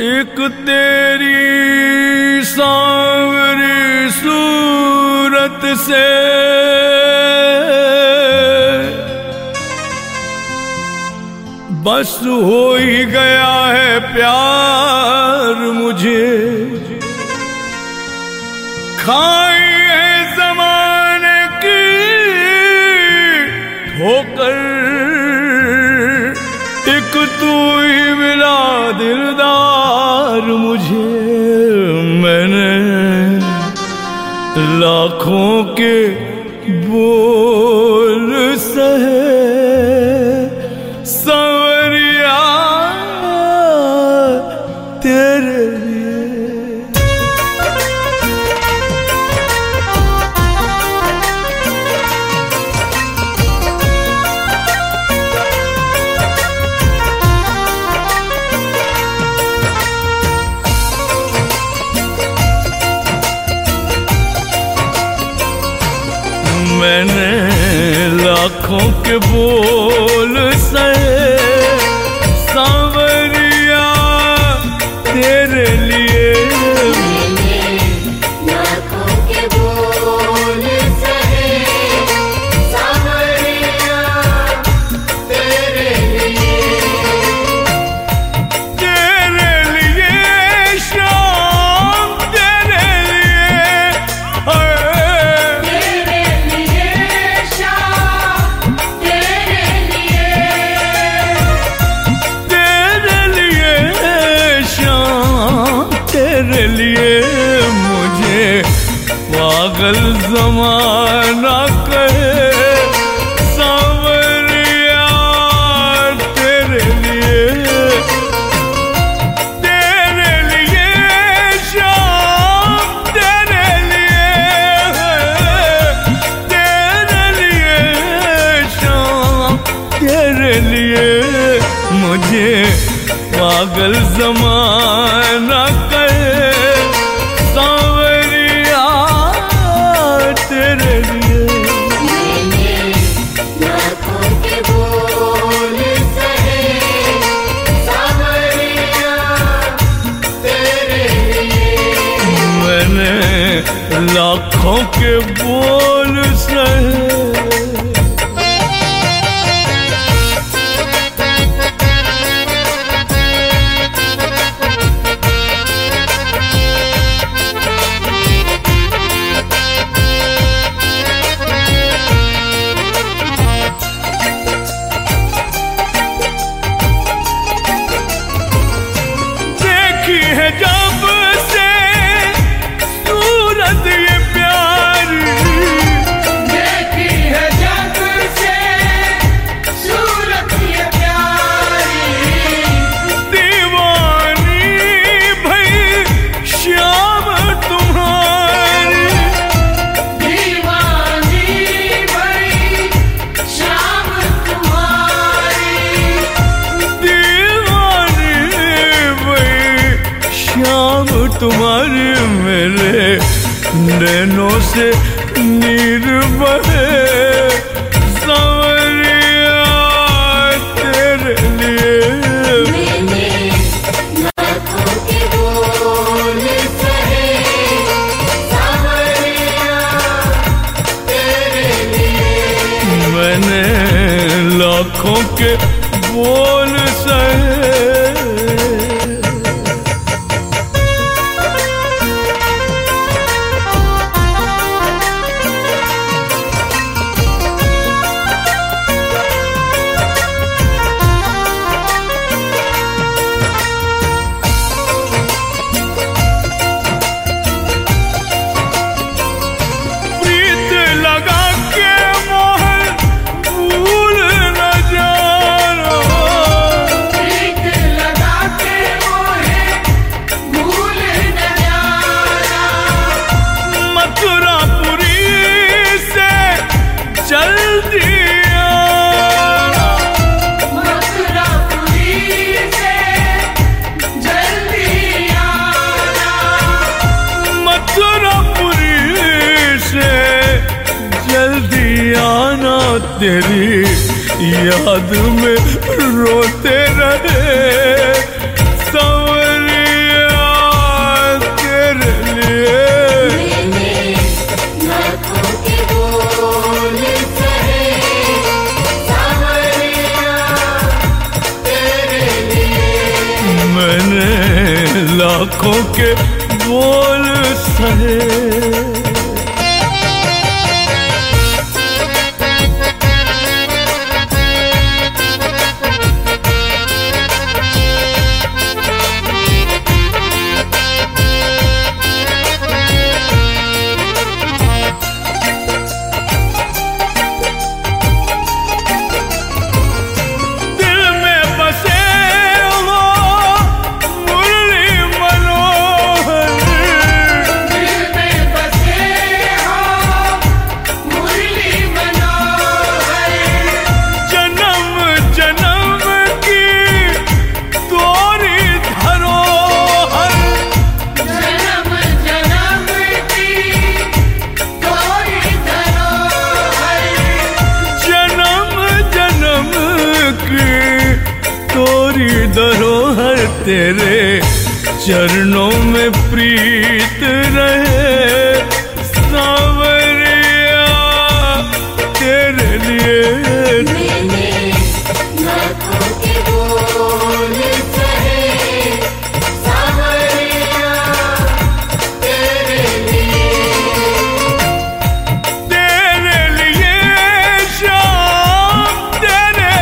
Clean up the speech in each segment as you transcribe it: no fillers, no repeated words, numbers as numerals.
एक तेरी सांवरी सूरत से बस हो ही गया है प्यार मुझे। खाई है ज़माने की ठोकर, एक तू ही मिला दिलदार मुझे। मैंने लाखों के बोल सहे सांवरिया तेरे लिए। मैंने लाखों के बोल सहे सांवरिया तेरे लिए। लाखों के बोल सहे सांवरिया तेरे लिए। तेरे लिए शाम तेरे लिए तेरे लिए मुझे पागल ज़माना कहे सांवरिया तेरे लिए। तेरे लिए शाम तेरे लिए शाम तेरे लिए मुझे पागल ज़माना कहे सांवरिया तेरे लिए। लाखों के बोल सहे सांवरिया तेरे लिए। मैंने लाखों के बोल सहे। जब से सूरत ये प्यारी देखी है, जब से सूरत ये प्यारी। दीवानी भई श्याम तुम्हारी। दीवानी भई श्याम तुम्हारी। दीवानी भई श्याम तुम्हारी। मेरे नैनों से नीर बहे सांवरिया तेरे लिए। मैंने लाखों के बोल सहे सांवरिया तेरे लिए। मैंने लाखों के बोल सहे। तेरी याद में रोते रहे सांवरिया के बोल सहे। धरोहर तेरे चरणों में प्रीत रहे सांवरिया तेरे लिए। मैंने लाखों के बोल सहे सांवरिया तेरे लिए। तेरे लिए शाम तेरे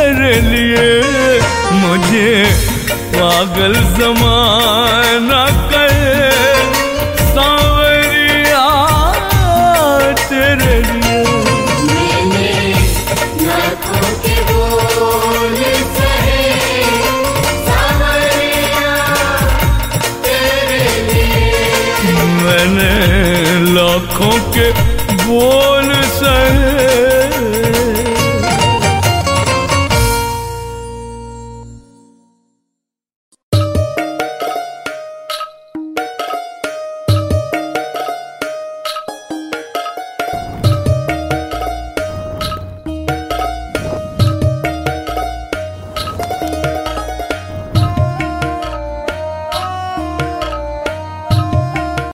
लिए मुझे पागल ज़माना